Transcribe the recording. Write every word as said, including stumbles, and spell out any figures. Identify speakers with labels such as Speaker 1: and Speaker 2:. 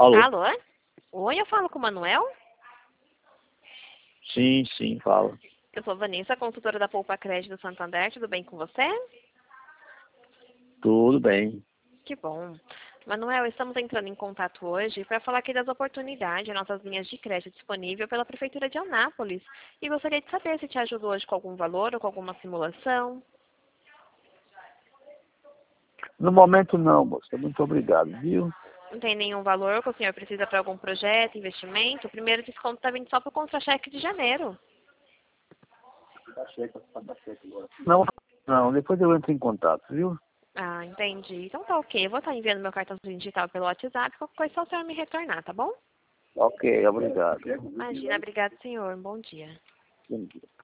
Speaker 1: Alô?
Speaker 2: Alô? Oi, eu falo com o Manuel?
Speaker 1: Sim, sim, fala.
Speaker 2: Eu sou Vanessa, consultora da Poupa Crédito Santander. Tudo bem com você?
Speaker 1: Tudo bem.
Speaker 2: Que bom. Manuel, estamos entrando em contato hoje para falar aqui das oportunidades, nossas linhas de crédito disponível pela Prefeitura de Anápolis. E gostaria de saber se te ajudo hoje com algum valor ou com alguma simulação.
Speaker 1: No momento não, moça. Muito obrigado, viu?
Speaker 2: Não tem nenhum valor que o senhor precisa para algum projeto, investimento? O primeiro desconto está vindo só para o contra-cheque de janeiro.
Speaker 1: Não, não. Depois eu entro em contato, viu?
Speaker 2: Ah, entendi. Então tá ok. Eu vou estar enviando meu cartãozinho digital pelo WhatsApp. Qualquer coisa só o senhor me retornar, tá bom?
Speaker 1: Ok, obrigado.
Speaker 2: Imagina. Obrigado, senhor. Bom dia.
Speaker 1: Bom dia.